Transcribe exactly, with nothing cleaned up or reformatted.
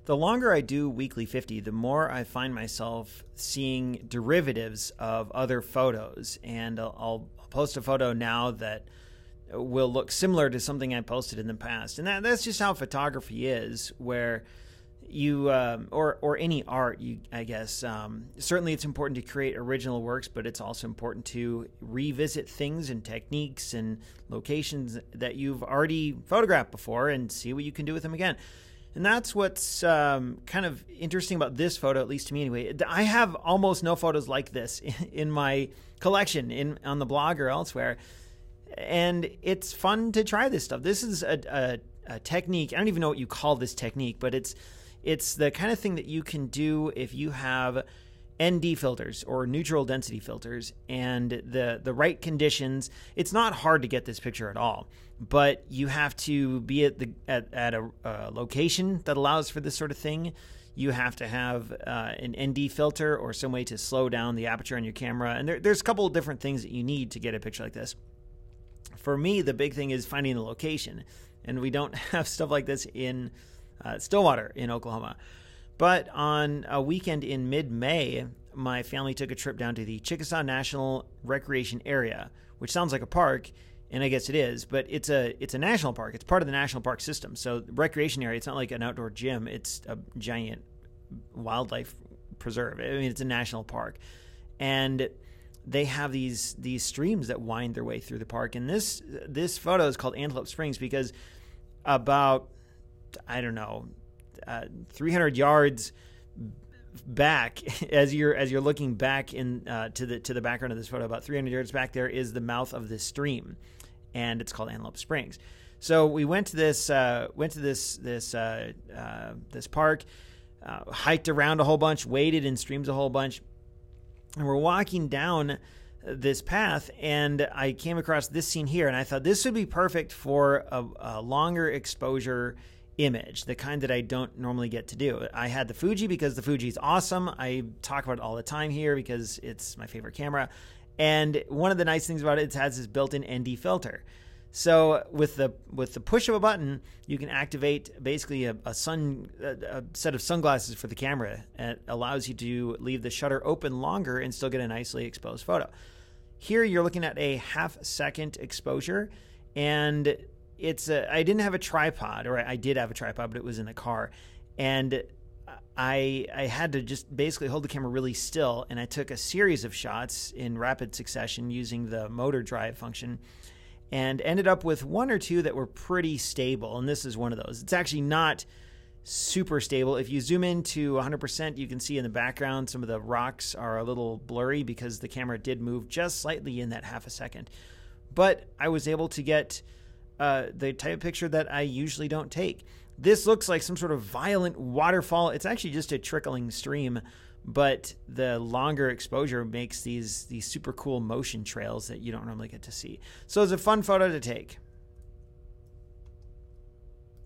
The longer I do Weekly fifty, the more I find myself seeing derivatives of other photos. And I'll, I'll post a photo now that will look similar to something I posted in the past. And that, that's just how photography is, where you, um, or or any art, you I guess, um, certainly it's important to create original works, but it's also important to revisit things and techniques and locations that you've already photographed before and see what you can do with them again. And that's what's um, kind of interesting about this photo, at least to me anyway. I have almost no photos like this in my collection, in on the blog or elsewhere. And it's fun to try this stuff. This is a, a, a technique. I don't even know what you call this technique, but it's it's the kind of thing that you can do if you have N D filters or neutral density filters and the, the right conditions. It's not hard to get this picture at all, but you have to be at the at, at a, a location that allows for this sort of thing. You have to have uh, an N D filter or some way to slow down the aperture on your camera. And there, there's a couple of different things that you need to get a picture like this. For me, the big thing is finding the location. And we don't have stuff like this in uh, Stillwater in Oklahoma. But on a weekend in mid-May, my family took a trip down to the Chickasaw National Recreation Area, which sounds like a park, and I guess it is, but it's a it's a national park. It's part of the national park system. So the recreation area, it's not like an outdoor gym. It's a giant wildlife preserve. I mean, it's a national park. And they have these these streams that wind their way through the park. And this this photo is called Antelope Springs because about, I don't know, Uh, three hundred yards back, as you're as you're looking back in uh, to the to the background of this photo, about three hundred yards back there is the mouth of this stream, and it's called Antelope Springs. So we went to this uh, went to this this uh, uh, this park, uh, hiked around a whole bunch, waded in streams a whole bunch, and we're walking down this path, and I came across this scene here, and I thought this would be perfect for a, a longer exposure image, the kind that I don't normally get to do. I had the Fuji because the Fuji is awesome. I talk about it all the time here because it's my favorite camera. And one of the nice things about it, it has this built-in N D filter. So with the with the push of a button, you can activate basically a, a sun a, a set of sunglasses for the camera. It allows you to leave the shutter open longer and still get a nicely exposed photo. Here you're looking at a half second exposure, and it's a, I didn't have a tripod, or I did have a tripod, but it was in the car. And I I had to just basically hold the camera really still, and I took a series of shots in rapid succession using the motor drive function, and ended up with one or two that were pretty stable. And this is one of those. It's actually not super stable. If you zoom in to one hundred percent, you can see in the background some of the rocks are a little blurry because the camera did move just slightly in that half a second. But I was able to get Uh, the type of picture that I usually don't take. This looks like some sort of violent waterfall. It's actually just a trickling stream, but the longer exposure makes these these super cool motion trails that you don't normally get to see. So it's a fun photo to take.